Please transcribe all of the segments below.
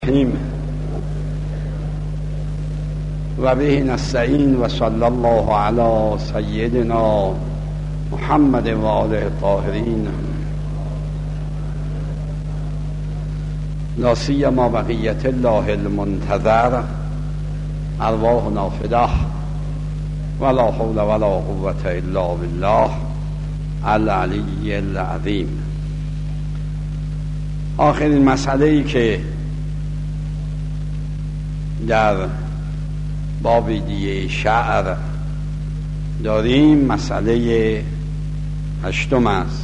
و به نستعین و صلی الله علی سیدنا محمد و آله الطاهرین لا سیما بقیت الله المنتظر ارواحنا فداه ولا حول ولا قوة الا بالله العلی العظیم. آخرین مسئله‌ای که در باب دیه شعر داریم مسئله 8 است.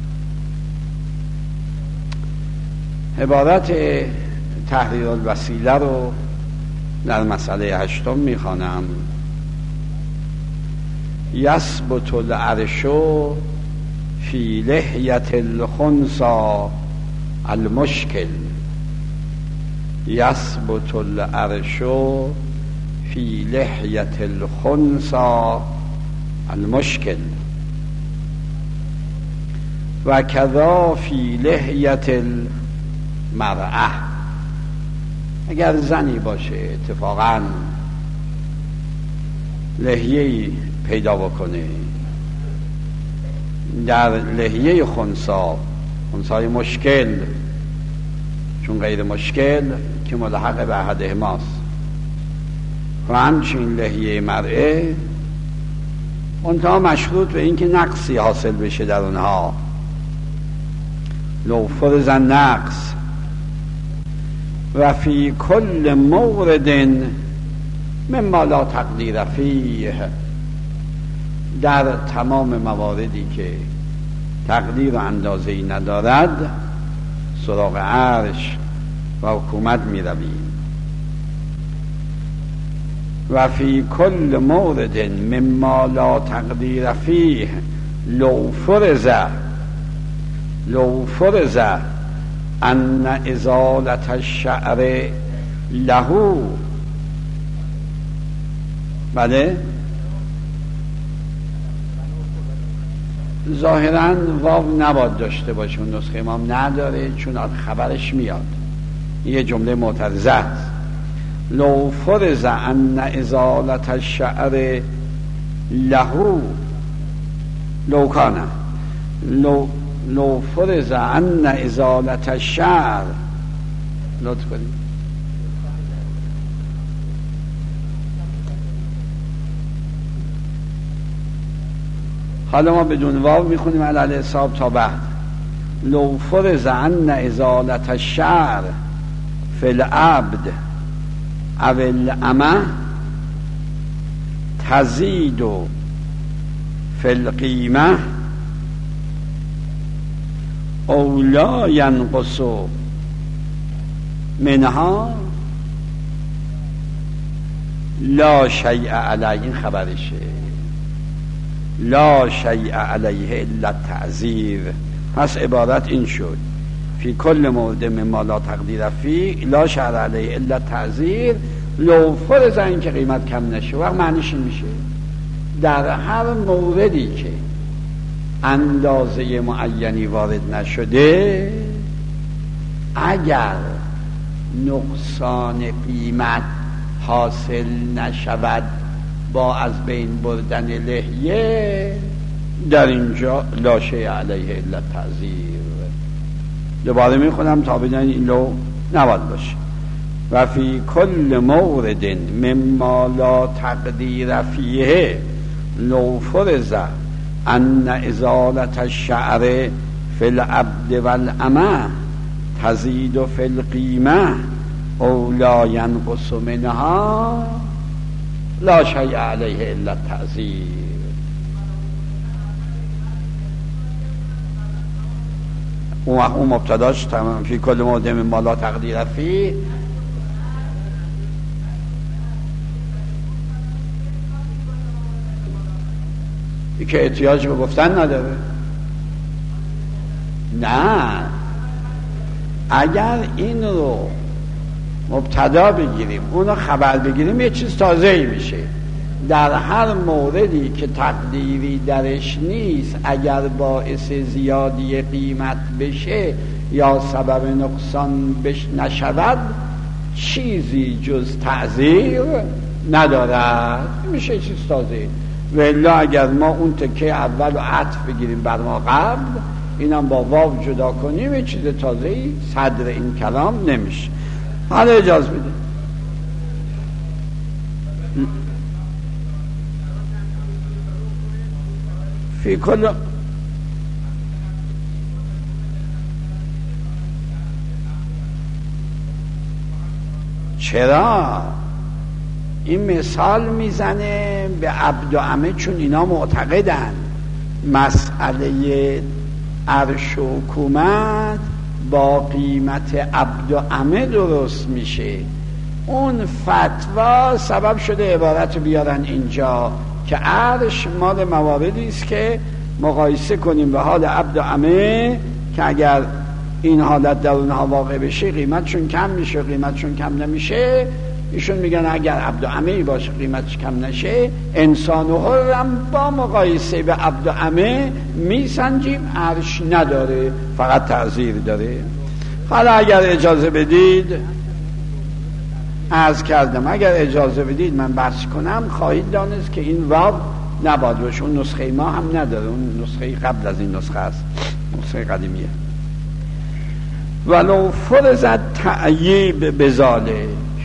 عبارت تحریر الوسیله رو در مسئله 8 میخوانم. یثبت العرش فی لحیة الخنثی المشکل. یثبت العرش فی لحیة الخنثی المشکل و کذا فی لحیة المرأة. اگر زنی باشه اتفاقا لحیه‌ای پیدا بکنه در لحیه خنثی مشکل، چون غیر مشکل که ملحق به احدهماست، و همچنین لحیه مرئه منتها مشروط به اینکه نقصی حاصل بشه در اونها. لو فرض نقص و فی کل مورد مما لا تقدیر فیه. در تمام مواردی که تقدیر و اندازه‌ای ندارد سراغ عرش و حکومت می رویم. و فی کل مورد مما لا تقدیر فیه لو فرض ان ازالت الشعر له. بله ظاهراً واو نباید داشته باشه، اون نسخه امام نداره چون خبرش میاد. یه جمله معترضه است. لو فرض ان ازالت الشعر له لو کان لو فرض ان ازالت الشعر. لطف کنید حالا ما بدون واو میخونیم علی حساب تا بعد. لو فرض ان ازالت الشعر فی العبد او الامه تزید فی القیمه او لا ینقص منها لا شیء علیه. این خبرشه. لا شیء علیه الا التعذیر. پس عبارت این شد فی کل مورد مما لا تقدیر فی لا شیء علیه الا التعذیر. لو فرض این که قیمت کم نشه. وقت معنیش این میشه در هر موردی که اندازه معینی وارد نشده، اگر نقصان قیمت حاصل نشود با از بین بردن لحیه، در اینجا لا شیء علیه الا التعذیر. دوباره میخونم تا بدن این لو نباید باشه. و فی کل مورد مما لا تقدیر فیه لو فرض ان ازالت الشعر فی العبد والامه تزید فی القیمه او لا ینقص منها لا شیء علیه الا التعذیر. اون مبتداش تمام فی کل مورد مما لا تقدیر فی. این که احتیاج به گفتن نداره. نه، اگر این رو مبتدا بگیریم اونو خبر بگیریم یه چیز تازه‌ای میشه. در هر موردی که تقدیری درش نیست اگر باعث زیادی قیمت بشه یا سبب نقصان نشود چیزی جز تعذیر ندارد. میشه چیز تازه. ولی اگر ما اون تکه اول و عطف بگیریم بر ما قبل، اینم با واو جدا کنیم، یه چیز تازه‌ای صدر این کلام نمیشه. حالا اجازه بده. فی کل چرا این مثال میزنه به عبد و عمه؟ چون اینا معتقدن مسئله عرش و حکومت با قیمت عبد و عمه درست میشه. اون فتوا سبب شده عبارت بیارن اینجا که عرش مال مواردی است که مقایسه کنیم به حال عبد و عمه، که اگر این حالت در اونها واقع بشه قیمتشون کم میشه، قیمتشون کم نمیشه. ایشون میگن اگر عبد و عمه باشه قیمتش کم نشه، انسان و حرم با مقایسه به عبد و عمه میسنجیم، عرش نداره، فقط تعذیر داره. حالا اگر اجازه بدید عرض کردم، اگر اجازه بدید من بحث کنم، خواهید دانست که این واو نباید باشه. اون نسخه ما هم نداره، اون نسخه قبل از این نسخه است، نسخه قدیمیه. ولو فرضت تعییب بذالک،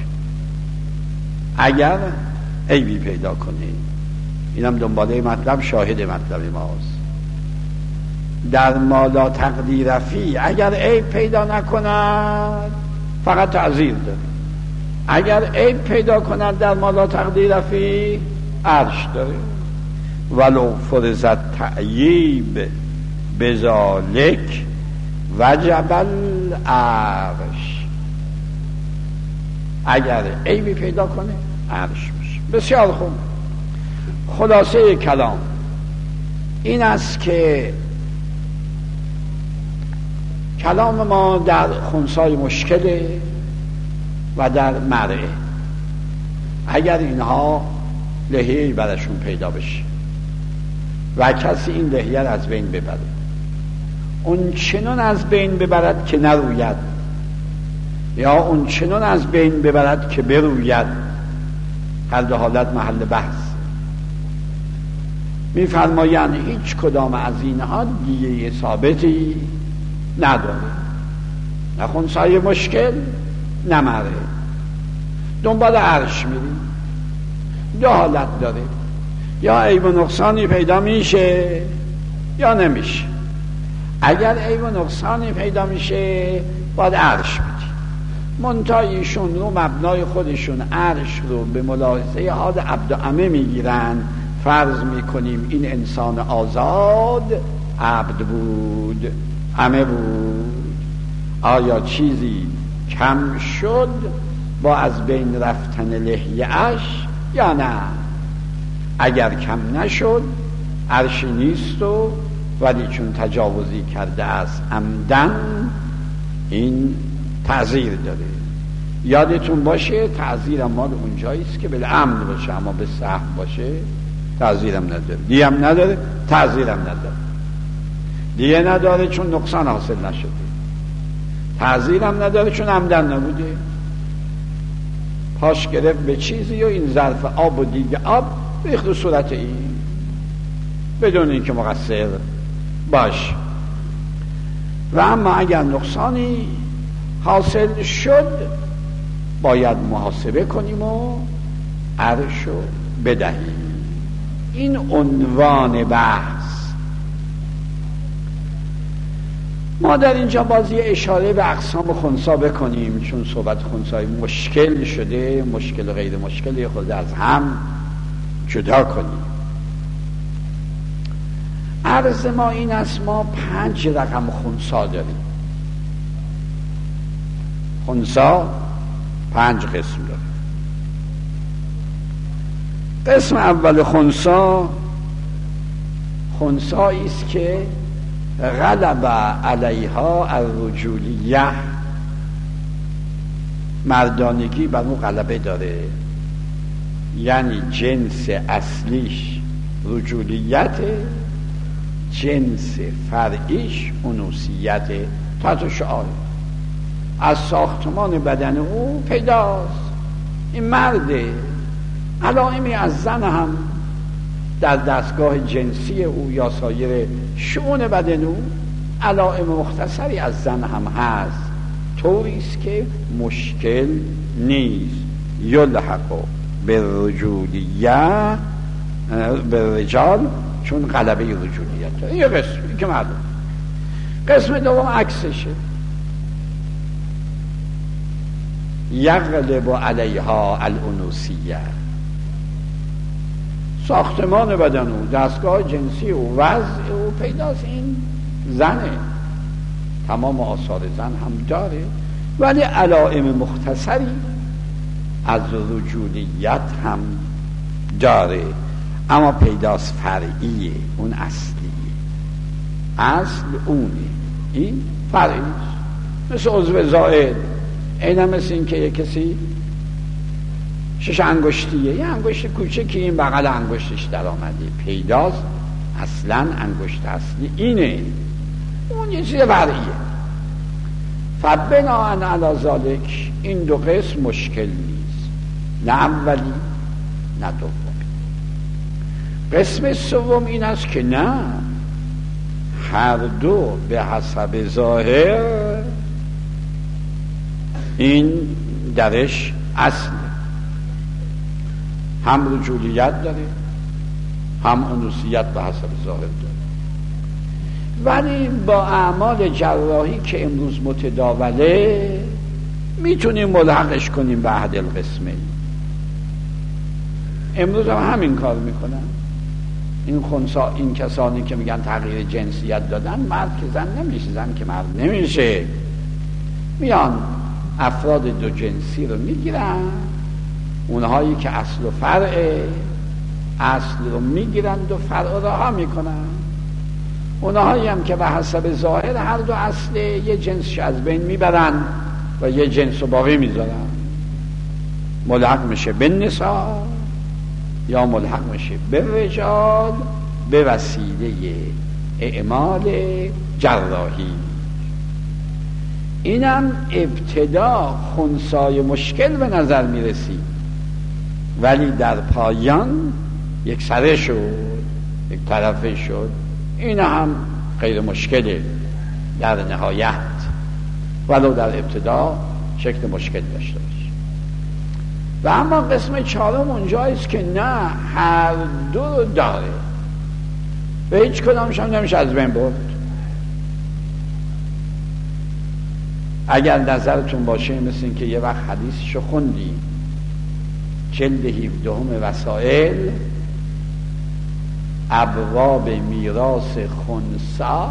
اگر عیبی پیدا کنه. اینم دنباله مطلب، شاهد مطلب ماست. در مالا تقدیر فی اگر عیب پیدا نکند فقط تعذیر داره. اگر عیب پیدا کند در مالا تقدیر فی عرش داره. ولو فرضت تعییب بذالک وجب العرش، اگر عیبی پیدا کنه عرش میشه. بسیار خوب. خلاصه کلام این است که کلام ما در خنثای مشکله و در مرعه. اگر اینها لحیه‌ای برشون پیدا بشه و کسی این لحیه از بین ببره، اون چنان از بین ببرد که نروید، یا اون چنان از بین ببرد که بروید، هر دو حالت محل بحث. میفرمایند هیچ کدام از اینها دیه ثابتی نداره، نه خنثای مشکل نه مرعه. دنبال عرش میریم، دو حالت داره، یا عیب و نقصانی پیدا میشه یا نمیشه. اگر عیب و نقصانی پیدا میشه باید عرش بدیم. منتها ایشون رو مبنای خودشون عرش رو به ملاحظه حال عبد و عمه میگیرن. فرض میکنیم این انسان آزاد عبد بود، عمه بود، آیا چیزی کم شد با از بین رفتن لحیه‌اش یا نه؟ اگر کم نشد عرشی نیست، و ولی چون تجاوزی کرده است عمدن این تعذیر داره. یادتون باشه تعذیر مال اونجاییست که بالعمد باشه، اما به سهم باشه تعذیرم نداره، دیه هم نداره، تعذیرم نداره. دیه نداره چون نقصان حاصل نشده، تعذیرم نداره چون عمدن نبوده. پاش گرفت به چیزی و این ظرف آب و دیگه آب ریخت صورت این بدون اینکه مقصر باش. و اما اگر نقصانی حاصل شد باید محاسبه کنیم و عرشو بدهیم. این عنوان بحث. ما در اینجا باز یه اشاره به اقسام خنثی بکنیم، چون صحبت خنثی مشکل شده، مشکل و غیر مشکل یه خود از هم جدا کنیم. عرض ما این است، ما 5 رقم خنثی داریم. خنثی 5 قسم داره. قسم اول خنثی است که غلب علیها الرجولیه، مردانگی بر اون غلبه داره، یعنی جنس اصلیش رجولیت، جنس فرعیش انوثیت. تحت شعار از ساختمان بدن او پیداست. این مرده. علائمی از زن هم در دستگاه جنسی او یا سایر شؤون بدن او علائم مختصری از زن هم هست، طوریست که مشکل نیست. یلحق بالرجولیه بالرجال، چون غلبه رجولیت داره. یه قسمی که معلوم. قسم دوم عکسشه، یغلب علیها الانوثیه. ساختمان بدن او، دستگاه جنسی او، وضع او پیداست. این زنه، تمام آثار زن هم داره، ولی علائم مختصری از رجولیت هم داره، اما پیداست فرعیه، اون اصلیه. اصل اونه، این فرعیه. مثل عضو زائد. این هم مثل این که یک کسی 6 انگشتیه، یه انگشت کوچکی این بغل انگشتش در آمده، پیداست اصلا انگشت اصلی اینه، اون یه چیز فرعیه. فبناءً علی ذالک این دو قسم مشکل نیست، نه اولی نه دومی. قسم سوم این است که نه، هر دو به حسب ظاهر این درش اصل، هم رجولیت داره هم انوثیت به حسب ظاهر داره. ولی با اعمال جراحی که امروز متداوله میتونیم ملحقش کنیم به احد القسمین. امروز هم همین کار میکنن این خنثا، این کسانی که میگن تغییر جنسیت دادن، مرد که زن نمیشه، زن که مرد نمیشه، میان افراد دو جنسی رو میگیرن، اونهایی که اصل و فرع، اصل رو میگیرن و فرع رو رها میکنن، اونهایی هم که به حسب ظاهر هر دو اصل یه جنسش از بین میبرن و یه جنس رو باقی میذارن. ملحق میشه به نساء یا ملحق میشه به رجال به وسیله اعمال جراحی. اینم ابتدا خنثای مشکل به نظر میرسید، ولی در پایان یک سره شد، یک طرفه شد. این هم غیر مشکله در نهایت، ولو در ابتدا شکل مشکل داشته باشه. و اما قسم چهارم اونجاییست که نه، هر دو رو داره و هیچ کدامش هم نمیشه از بین برد. اگر نظرتون باشه مثل این که یه وقت حدیثشو خوندیم، جلد 17 وسائل، ابواب میراث خنثی،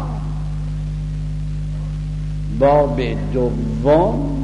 باب دوم،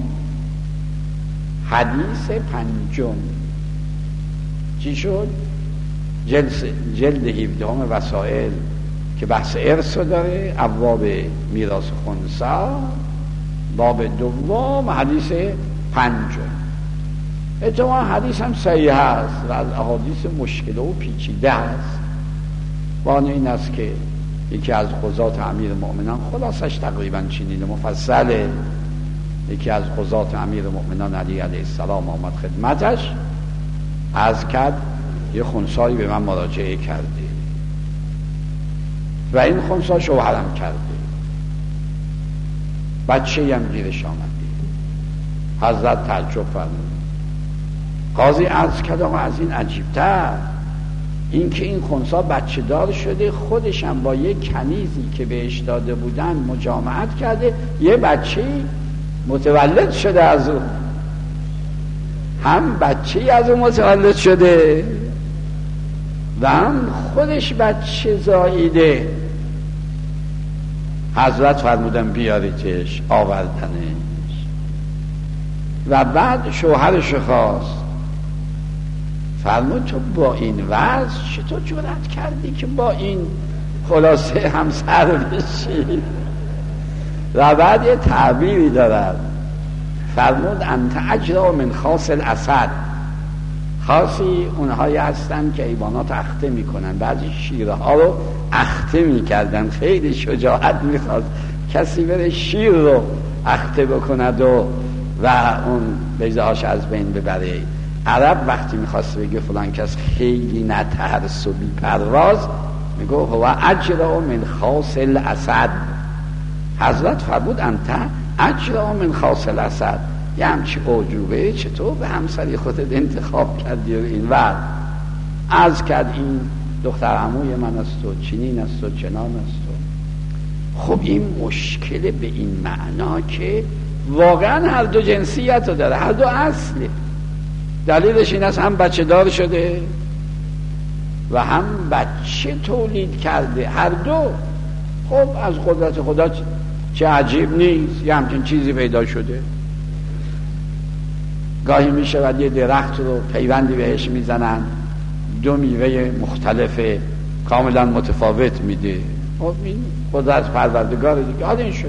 حدیث پنجم. چی شد؟ جلد 17 وسائل که بحث ارث داره، ابواب میراث خنثی، باب دوم، حدیث پنجم. اتفاقا حدیث هم صحیح است و از احادیث مشکل و پیچیده است. وانه این است که یکی از قضات امیر مؤمنان، خلاصش تقریبا چنین مفصله، یکی از قضات امیر مؤمنان علی علیه السلام آمد خدمتش، عرض کرد یه خنثایی به من مراجعه کرده و این خنثی شوهرم کرده، بچه هم گیرش آمده. حضرت تعجب فرمود. قاضی عرض کرد آقا از این عجیبتر این که این خنثی بچه دار شده، خودش هم با یک کنیزی که بهش داده بودن مجامعت کرده، یه بچه متولد شده از اون، هم بچه از اون متولد شده و هم خودش بچه زاییده. حضرت فرمودن بیاریدش، آوردنش و بعد شوهرش خواست. فرمود تو با این وضع چطور جرأت کردی که با این خلاصه همسر بشی؟ و بعد یه تعبیری دارد، فرمود انت اجرا من خاص الاسد. خاصی اونهایی هستن که حیوانات اخته میکنن، بعضی شیره ها رو اخته میکردن، خیلی شجاعت میخواست کسی بره شیر رو اخته بکند و اون بیضه‌هاش از بین ببره. عرب وقتی میخواست بگه فلان کس خیلی نترس و بی پرواز میگه هو اجرا من خاص الاسد. حضرت فرمود انت اجرا من خاص الاسد. یه همچی اعجوبه چطور به همسری خودت انتخاب کردی و این وقت از کرد این دختر عموی من است و چنین است و چنان است. خب این مشکل به این معنا که واقعا هر دو جنسیت رو داره، هر دو اصله. دلیلش این است هم بچه دار شده و هم بچه تولید کرده، هر دو. خب از قدرت خدا چه عجیب نیست یه همچین چیزی پیدا شده. گاهی می شود یه درخت رو پیوندی بهش میزنن، دو میوه مختلف کاملا متفاوت میده. خب این قدرت پروردگار دیگه. حالا این شده.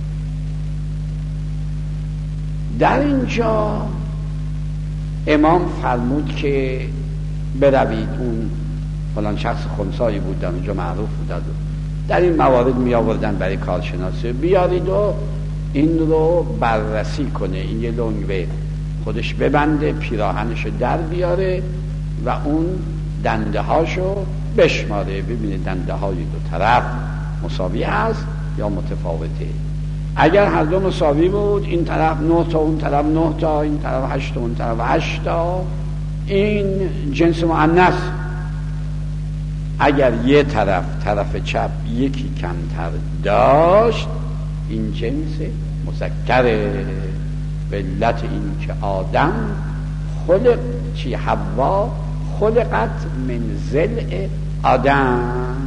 در اینجا امام فرمود که بروید، اون فلان شخص خنثایی بود در اونجا معروف بود، در این موارد می آوردن برای کارشناسی، بیارید و این رو بررسی کنه، این یه لنگ به خودش ببنده، پیراهنش در بیاره و اون دنده هاشو بشماره، ببینه دنده های دو طرف مساوی هست یا متفاوته. اگر هر دو مساوی بود، این طرف 9 تا اون طرف 9 تا، این طرف 8 تا اون طرف 8 تا، این جنس مؤنث. اگر یه طرف چپ یکی کمتر داشت، این جنس مذکره. به علت این که آدم حوا خلقت من ضلع آدم.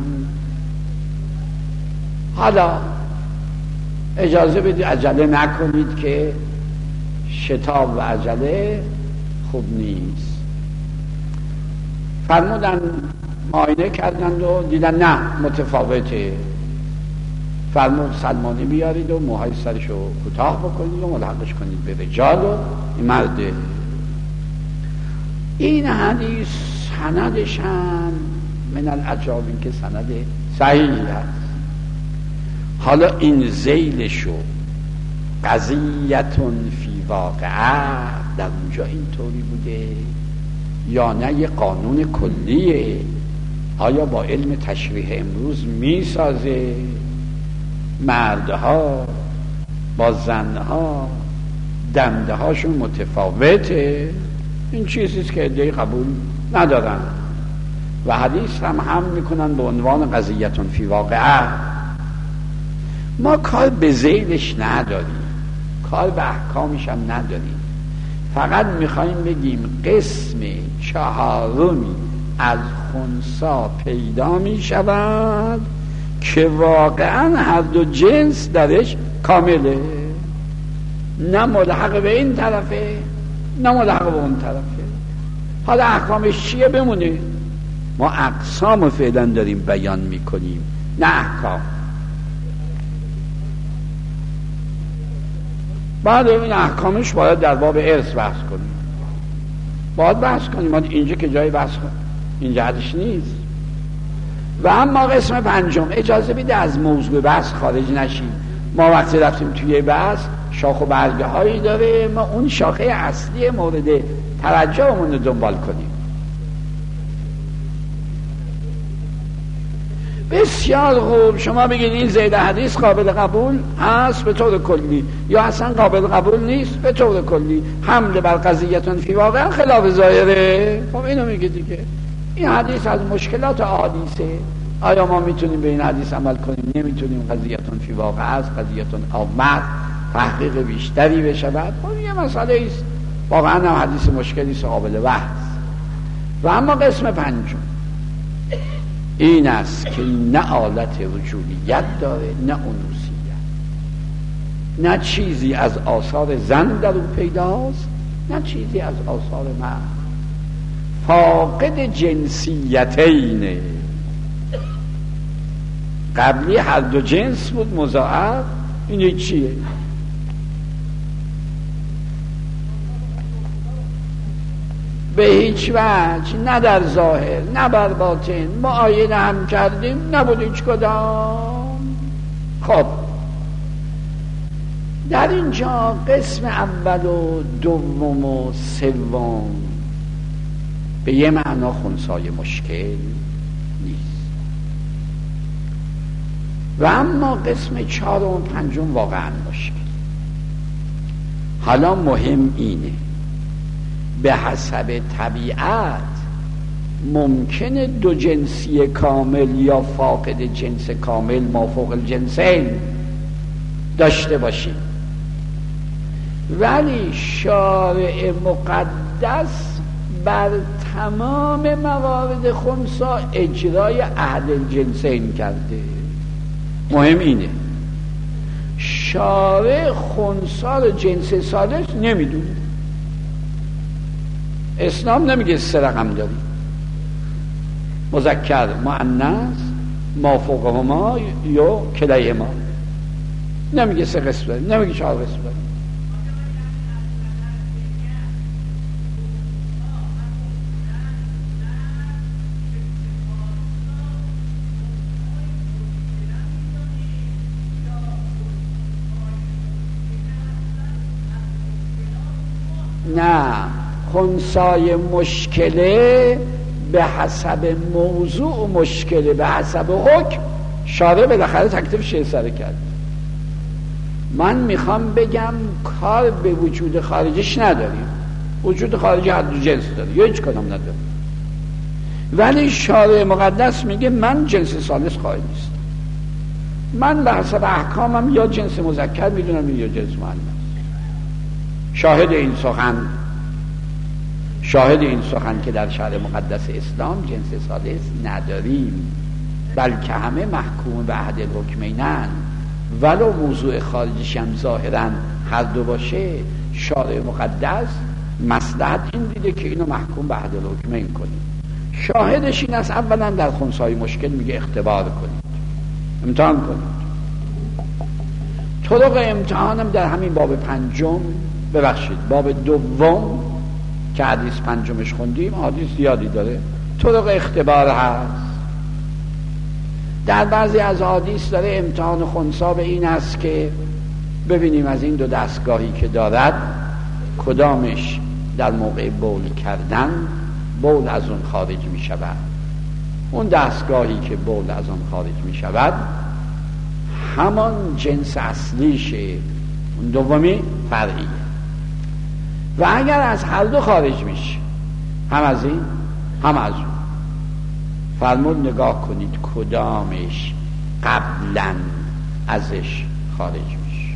حالا اجازه بدید عجله نکنید که شتاب و عجله خوب نیست. فرمودن معاینه کردند و دیدن نه متفاوته. فرمود سلمانی بیارید و موهای سرشو کوتاه بکنید و ملحقش کنید به رجال و این مرده. این حدیث سندش هم من العجاب، این که سند صحیح هست. حالا این ذیلشو قضیتون فی واقعه در اونجا اینطوری بوده یا نه یه قانون کلیه؟ آیا با علم تشریح امروز میسازه؟ مردها با زنها دنده هاشون متفاوته؟ این چیزیست که عده‌ای قبول ندارن و حدیث هم میکنن به عنوان قضیتون فی واقعه. ما کار به ذیلش نداریم، کار به احکامش هم نداریم، فقط میخوایم بگیم قسم 4 از خنثی پیدا میشود که واقعا هر دو جنس درش کامله، نه ملحق به این طرفه نه ملحق به اون طرفه. حالا احکامش چیه بمونه، ما اقسام فعلا داریم بیان میکنیم نه احکام. بعد این احکامش باید در باب ارث بحث کنیم، باید بحث کنیم، ما اینجا که جای بحث کنیم اینجا حدش نیست. و اما قسم 5، اجازه بده از موضوع بحث خارج نشیم. ما وقتی رفتیم توی بحث شاخ و برگه هایی داره، ما اون شاخه اصلی مورد توجهمون رو دنبال کنیم. بسیار خوب، شما بگید این زید حدیث قابل قبول هست به طور کلی یا اصلا قابل قبول نیست به طور کلی. حمله بر قضیتون فی واقع خلاف ظاهره. خب اینو میگه دیگه، این حدیث از مشکلات احادیثه. آیا ما میتونیم به این حدیث عمل کنیم؟ نمیتونیم. قضیتون فی واقع است، قضیتون آمد تحقیق بیشتری بشود. خب یه مسئله است، واقعا هم حدیث مشکلی است، قابل بحث. و اما قسم 5 این است که نه آلت رجولیت داره نه انوثیت، نه چیزی از آثار زن در اون پیداست نه چیزی از آثار مرد. فاقد جنسیتینه، قبلی هر دو جنس بود مضاعف، این چیه؟ به هیچ وجه، نه در ظاهر نه بر باطن معاینه هم کردیم، نبود هیچ کدام. خب در اینجا قسم اول و دوم و سوم به یه معنا خنثای مشکل نیست، و اما قسم چهارم و پنجم واقعا مشکل. حالا مهم اینه به حسب طبیعت ممکنه دو جنسی کامل یا فاقد جنس کامل مافوق الجنسین داشته باشیم، ولی شارع مقدس بر تمام موارد خنثا اجرای احد الجنسین کرده. مهم اینه شارع خنثا رو جنس ثالث نمیدونه. اسلام نمیگه 3 رقم داری، مذکر مؤنث مافوقهما یا کلیهما، نمیگه 3 قسم داری، نمیگه 4 قسم داری. نه، خنثای مشکله به حسب موضوع مشکله، به حسب حکم شارع بالاخره تکلیفش سر کرد. من میخوام بگم کار به وجود خارجش نداریم، وجود خارجی هر دو جنس داره یا هیچ کدام نداره، ولی شارع مقدس میگه من جنس ثالث خواهی نیست، من به حسب احکامم یا جنس مذکر میدونم یا جنس مؤنث. شاهد این سخن که در شرع مقدس اسلام جنس ثالث نداریم، بلکه همه محکوم به احد الحکمینن، ولو موضوع خارجیش هم ظاهرا هر دو باشه. شارع مقدس مصلحت این دیده که اینو محکوم به احد الحکمین کنید. شاهدش این است اولا در خنثای مشکل میگه اختبار کنید، امتحان کنید. طرق امتحانم در همین باب پنجم، باب دوم که حدیث پنجمش خوندیم، حدیث زیادی داره، طرق اختبار هست. در بعضی از حدیث داره امتحان خنثا به این است که ببینیم از این دو دستگاهی که دارد کدامش در موقع بول کردن بول از اون خارج می شود. اون دستگاهی که بول از اون خارج می شود همان جنس اصلیشه، اون دومی فرعیه. و اگر از هر دو خارج میشه، هم از این هم از اون، فرمود نگاه کنید کدامش قبلا ازش خارج میشه.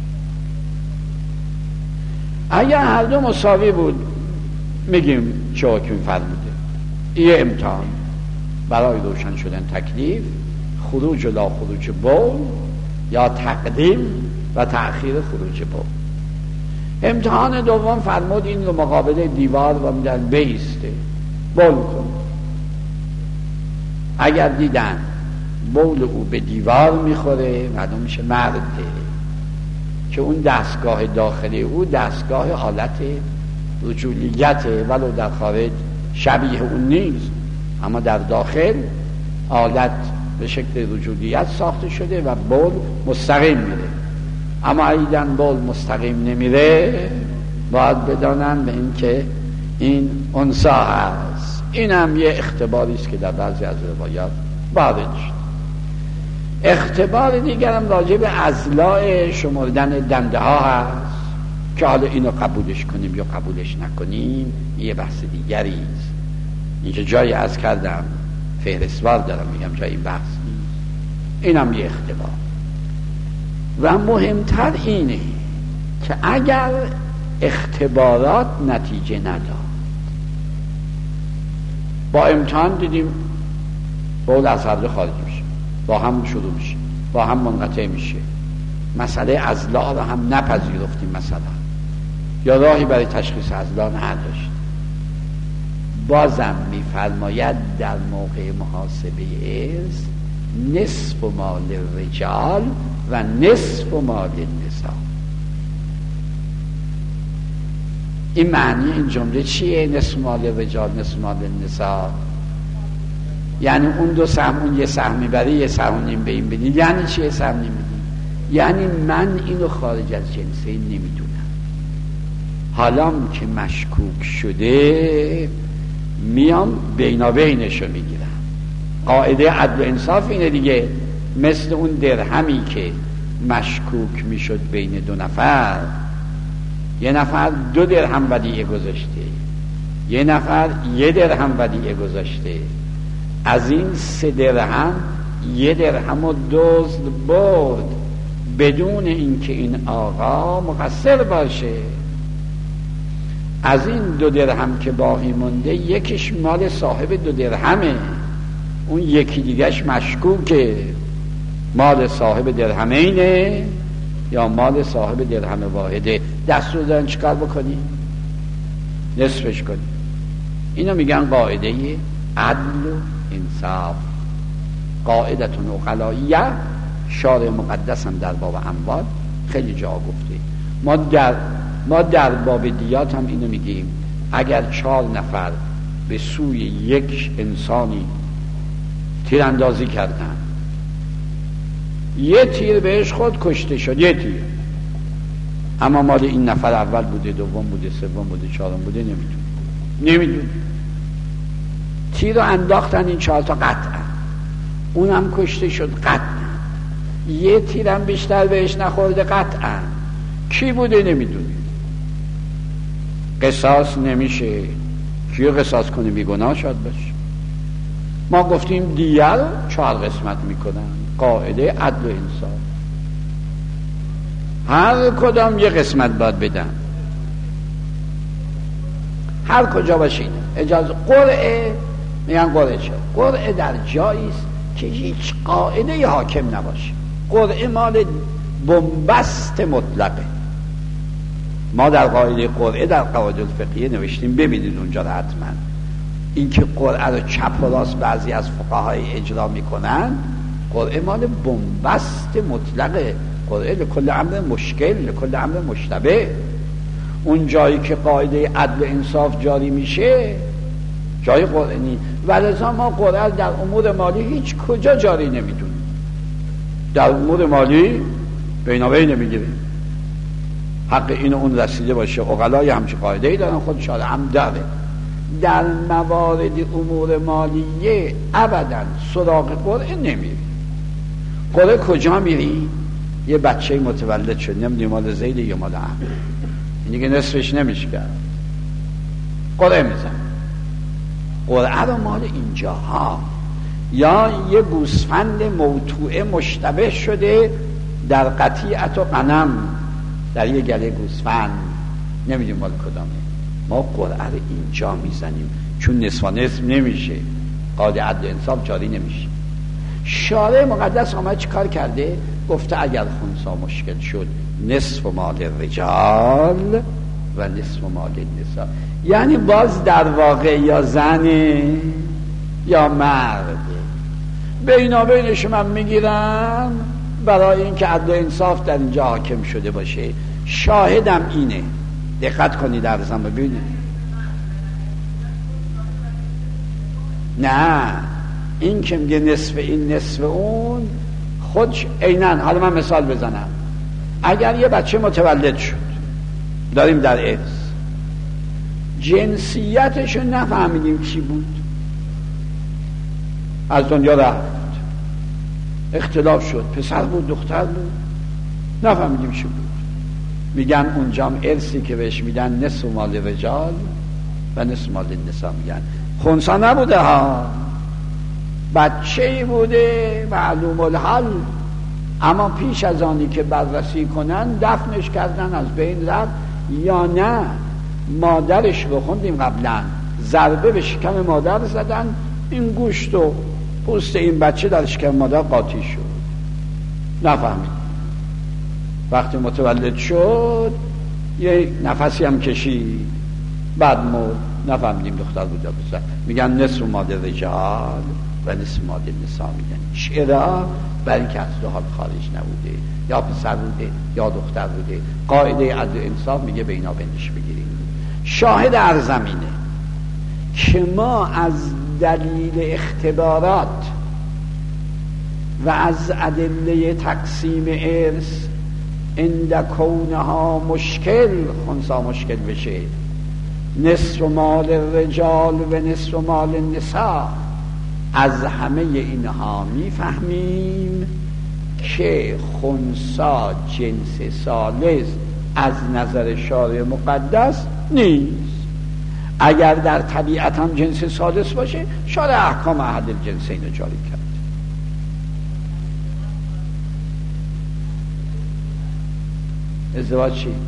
اگر هر دو مساوی بود میگیم چه حکمی فرموده. یه امتحان برای روشن شدن تکلیف، خروج و لا خروج بول یا تقدیم و تأخیر خروج بول. امتحان دوم فرمود این رو مقابل دیوار و میدن بیسته بول کن. اگر دیدن بول او به دیوار میخوره معلوم میشه مرده، که اون دستگاه داخلی او دستگاه حالت رجولیته، ولو در خارج شبیه اون نیست، اما در داخل حالت به شکل رجولیت ساخته شده و بول مستقیم میره. اما ایدن بول مستقیم نمیره، باید بدانن به این که این انثی هست. این هم یه اختباری است که در بعضی از روایات وارد شد. اختبار دیگرم راجع به اضلاع شمردن دنده ها هست که حالا اینو قبولش کنیم یا قبولش نکنیم یه بحث دیگری است. اینجا جایی عرض کردم فهرستوار دارم میگم جایی این بحث نیست. اینم یه اختبار. و مهمتر اینه که اگر اختبارات نتیجه نداد، با امتحان دیدیم بول از هر دو خارج میشه، با هم شروع میشه، با هم منقطع میشه، مسئله اضلاع رو هم نپذیرفتیم مثلا، یا راهی برای تشخیص اضلاع نداشت، بازم میفرماید در موقع محاسبه ارث نصف مال رجال و نصف مال النساء. این معنی این جمله چیه؟ نصف مال رجال نصف مال النساء، یعنی اون دو سهم، اون یه سهم میبره، یه سهم نیم به این بدید. یعنی چیه سهم نیم بدید؟ یعنی من اینو خارج از جنسه نمیدونم، حالا که مشکوک شده میام بینابینشو میگیرم. قاعده عدل و انصاف اینه دیگه، مثل اون درهمی که مشکوک میشد بین دو نفر، یه نفر 2 درهم ودیعه گذاشته، یه نفر 1 درهم ودیعه گذاشته، از این 3 درهم 1 درهم و دزد برد بدون اینکه این آقا مقصر باشه. از این 2 درهم که باقی مونده یکیش مال صاحب 2 درهمه، اون یکی دیگهش مشکوکه، مال صاحب درهمینه یا مال صاحب درهم واحده. دستور دارن چیکار بکنی؟ نصفش کنی. اینو میگن قاعده عدل و انصاف، قاعدتون عقلاییه. شارع مقدس هم در باب اموال خیلی جا گفته. ما در باب دیات هم اینو میگیم، اگر 4 نفر به سوی یک انسانی تیراندازی کردن، یه تیر بهش خود کشته شد، یه تیر، اما مال این نفر اول بوده، دوم بوده، سوم بوده، چهارم بوده، نمیدون. تیر رو انداختن این 4 تا قطعا، اونم کشته شد قطعا، یه تیرم بیشتر بهش نخورده قطعا، کی بوده نمیدونی. قصاص نمیشه، کیو قصاص کنه؟ بیگناه شد باشه. ما گفتیم دیه رو 4 قسمت میکنن، قاعده عدل و انصاف، هر کدام یه قسمت باید بدن، هر کجا باشه. اجازه قرعه میگن قرعه چه؟ قرعه در جایی است که هیچ قاعده ی حاکم نباشه. قرعه مال بنبست مطلقه. ما در قاعده قرعه در قواعد الفقهیه نوشتیم، ببینید اونجا رو حتما. این که قرعه رو چپ و راست بعضی از فقهای اجرا میکنن، قرعه مال بنبست مطلقه. قرعه لکل امر مشکل، لکل امر مشتبه. اون جایی که قاعده عدل انصاف جاری میشه جای قرعه نیست. ولذا ما قرعه در امور مالی هیچ کجا جاری نمیدونیم. در امور مالی بینابین نمیگیریم، حق این و اون رسیده باشه. عقلای همچه قاعده‌ای دارن، خود شارع هم داره. در موارد امور مالیه ابدا سراغ قرعه نمیری. قرعه کجا میری؟ یه بچه متولد شد، نمیدونی مال زید یا مال عمرو، این دیگه نصفش نمیشه کرد، قرعه میزن. قرعه رو مال اینجاها. یا یه گوسفند موتوعه مشتبه شده در قطیعت و غنم، در یه گله گوسفند، نمیدونیم مال کدامه، ما قرعه رو اینجا میزنیم، چون نصف و نصف نمیشه، قاعده عدل انصاف جاری نمیشه. شارع مقدس آمد چی کار کرده؟ گفته اگر خنثی مشکل شد نصف مال رجال و نصف مال النساء، یعنی باز در واقع یا زنه یا مرد، بینابینش من میگیرم برای اینکه عدل و انصاف در اینجا حاکم شده باشه. شاهدم اینه، دقت کنید عرضم ببینید. نه، این که میگه نصف این نصف اون خودش عیناً. حالا من مثال بزنم، اگر یه بچه متولد شد، داریم در ارث، جنسیتشو نفهمیدیم چی بود، از دنیا رفت، اختلاف شد، پسر بود دختر بود، نفهمیدیم چی بود، میگن اونجام ارثی که بهش میدن نصف مال رجال و نصف مال النساء میگن. خنثی نبوده ها، بچه‌ای بوده معلوم الحال، اما پیش از آنی که بررسی کنن دفنش کردن، از بین رفت. یا نه، مادرش رو خوندیم قبلا، ضربه به شکم مادر زدن، این گوشت و پوست این بچه در شکم مادر قاطی شد، نفهمید. وقتی متولد شد یه نفسی هم کشید، بعد مرد، نفهمیدیم دختر بود یا پسر. میگن نصف مال رجال و نصف مال النساء. میگن چرا؟ برای اینکه از دو حال خارج نبوده، یا پسر بوده یا دختر بوده. قاعده عدل انصاف میگه بینابینش بگیریم. شاهد ارزمینه که ما از دلیل اختبارات و از ادله تقسیم ارث عند کونها مشکل خنثی مشکل بشه، نصف مال الرجال و نصف مال النساء، از همه اینها میفهمیم که خنثی جنس ثالث از نظر شارع مقدس نیست. اگر در طبیعت هم جنس ثالث باشه شارع احکام احد الجنسین رو جاری کرد. ازدواج چی؟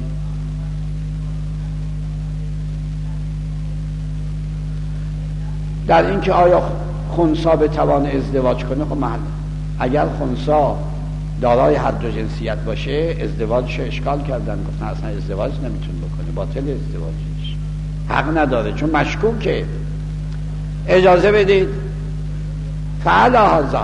در اینکه آیا خنثی به توان ازدواج کنه، خب محل اگر خنثی دارای هر دو جنسیت باشه ازدواجش اشکال کردن، گفتن اصلا ازدواج نمیتونه بکنه، باطل ازدواجش، حق نداره چون مشکوکه. اجازه بدید فعلا هذا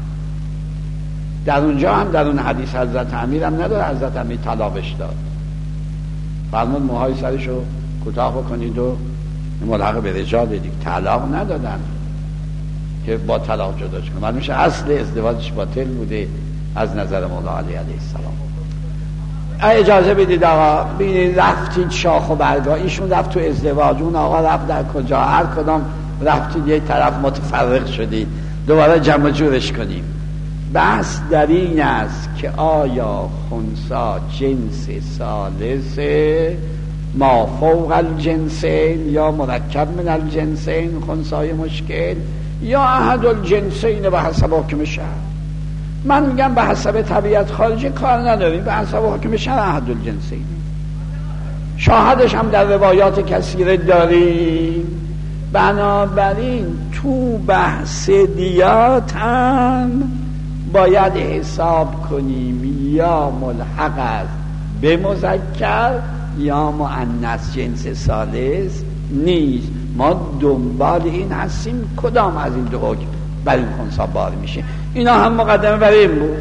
در اونجا هم در اون حدیث حضرت امیر هم نداره حضرت امیر طلاقش داد، فرمود موهای سرشو کوتاه بکنید و ملحق به رجال دیگه، طلاق ندادن که با طلاق جداش کنه، معلوم میشه اصل ازدواجش باطل بوده از نظر مولا علی علیه السلام. اجازه بدید آقا ببینید رفتید شاخ و برگاه، ایشون رفت تو ازدواج، اون آقا رفت در کجا، هر کدام رفتید یک طرف متفرق شدید، دوباره جمع جورش کنیم. بحث در این است که آیا خنثی جنس ثالث ما فوق الجنسین یا مرکب من الجنسین خنثی مشکل یا احد الجنسین به حسب حکم شرع؟ من میگم به حسب طبیعت خارجی کار نداریم، به حسب حکم شرع احد الجنسین. شاهدش هم در روایات کثیره داریم. بنابراین تو بحث دیات هم باید حساب کنیم یا ملحق است به مذکر یا مؤنث جنس ثالث نیست. ما دنبال این هستیم کدام از این دو حکم بر این خنثی بار میشه. اینا هم مقدمه برای این بود.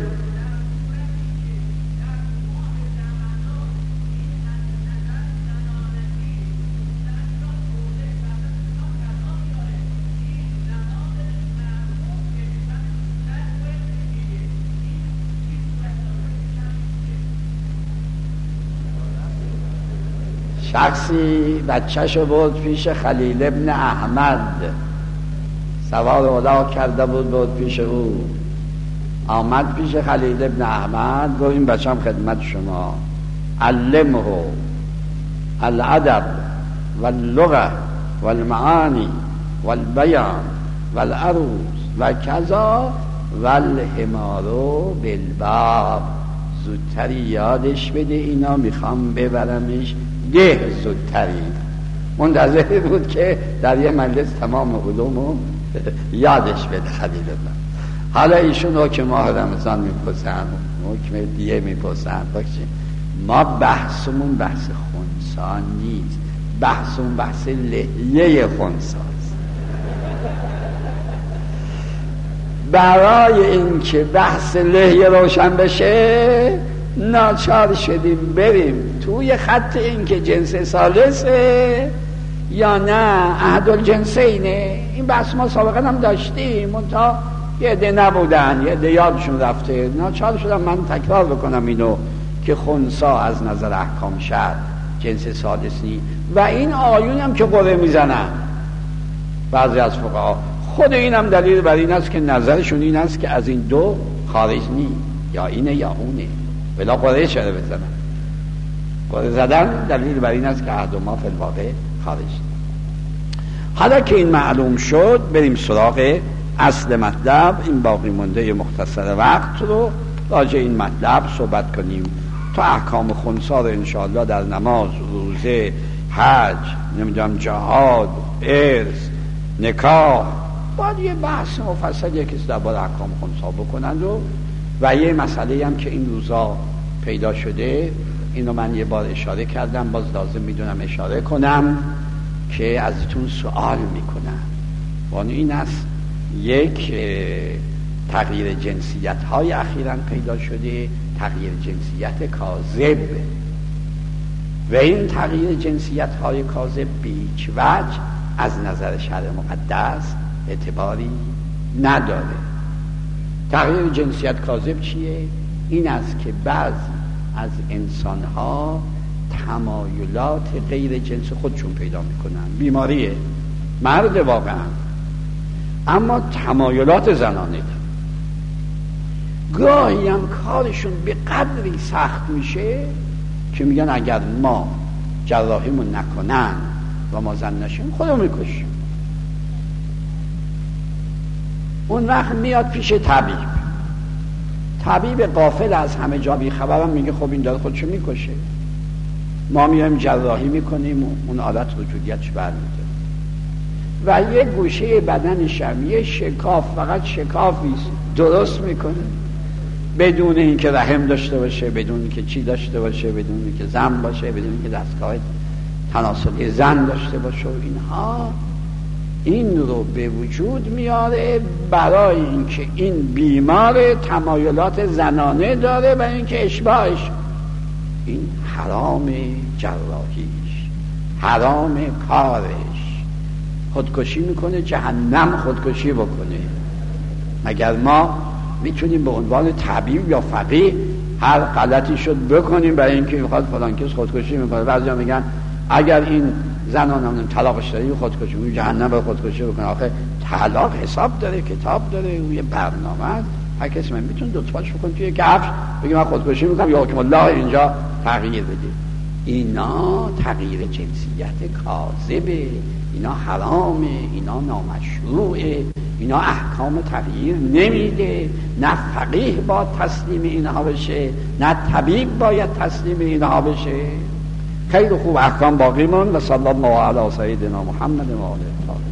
شخصی بچه‌شو برد پیش خلیل ابن احمد، سوار اولا کرده بود پیش او، آمد پیش خلیل ابن احمد گفت این بچه‌م خدمت شما، علمه الادب واللغه والمعانی والبیان والعروض و کذا والحمار بالباب، زودتری یادش بده اینا، میخوام ببرمش ده زودتری. منتظر بود که در یه مجلس تمام علومو یادش بده خلیل ابن. حالا ایشون حکم ماه رمضان میپرسن، حکم دیه میپرسن. ما بحثمون بحث خنثی نیست، بحثمون بحث لحیه خنثی است. برای اینکه بحث لحیه روشن بشه ناچار شدیم بریم توی خط این که جنس ثالثه یا نه احد الجنسینه. این بحث ما سابقا هم داشتیم، منتها یه عده نبودن، یه عده یادشون رفته، ناچار شدم من تکرار بکنم اینو که خنثی از نظر احکام شرع جنس ثالث نیست. و این آیون هم که قرعه میزنن بعضی از فقها، خود این هم دلیل بر این است که نظرشون این است که از این دو خارج نیست، یا اینه یا اونه، بلا قرعه چرا بزنن؟ قرعه زدن دلیل بر این است که احدهما فی الواقع خارج نیست. حالا که این معلوم شد بریم سراغ اصل مطلب. این باقی مونده مختصر وقت رو راجع این مطلب صحبت کنیم تا احکام خنثی رو انشاءالله در نماز، روزه، حج، نمیدونم جهاد، ارث، نکاح، باید یه بحث مفصل یکی درباره احکام خنثی بکنن. و یه مسئله هم که این روزا پیدا شده، اینو من یه بار اشاره کردم، باز لازم میدونم اشاره کنم که ازتون سوال میکنم. وانو این است یک تغییر جنسیت های اخیراً پیدا شده، تغییر جنسیت کاذب، و این تغییر جنسیت های کاذب به هیچ وجه از نظر شرع مقدس اعتباری نداره. تغییر جنسیت کاذب چیه؟ این است که بعضی از انسانها تمایلات غیر جنس خودشون پیدا میکنن. بیماریه، مرد واقعا، اما تمایلات زنانه دارن. گاهی هم کارشون به قدری سخت میشه که میگن اگر ما جراحیمون نکنن و ما زن نشیم خودمون میکشیم. اون وقت میاد پیش طبیب غافل از همه جا بیخبرم میگه خب این داره خودشو میکشه، ما میایم جراحی میکنیم و اون آلت وجودیتش برمی‌داره و یه گوشه بدنش هم یه شکاف، فقط شکافیست، درست میکنه بدون اینکه رحم داشته باشه، بدون اینکه چی داشته باشه، بدون اینکه زن باشه، بدون اینکه دستگاه تناسلی زن داشته باشه و اینها. این رو به وجود میاره برای اینکه این بیمار تمایلات زنانه داره و اینکه اشباهش، این حرام جراحیش، حرام کارش، خودکشی میکنه، جهنم خودکشی بکنه. مگر ما میتونیم به عنوان طبیب یا فقیه هر غلطی شد بکنیم برای اینکه میخواد فلان کس خودکشی میکنه؟ بعضیا میگن اگر این زنان هم طلاقش داره خودکشی میکنه، جهنم باید خودکشی بکنه. آخه طلاق حساب داره، کتاب داره، یه برنامه است. هر کسی من میتونه دو تاش بکنه توی کفش بگه من خودکشی میکنم یا حکم الله اینجا تغییر بده. اینا تغییر جنسیت کاذبه، اینا حرامه، اینا نامشروعه، اینا احکام تغییر نمیده. نه فقیه باید تسلیم اینها بشه، نه طبیب باید تسلیم اینها بشه. خیلی خوب، احکام باقی مون. و صلی الله علی سیدنا محمد و آله.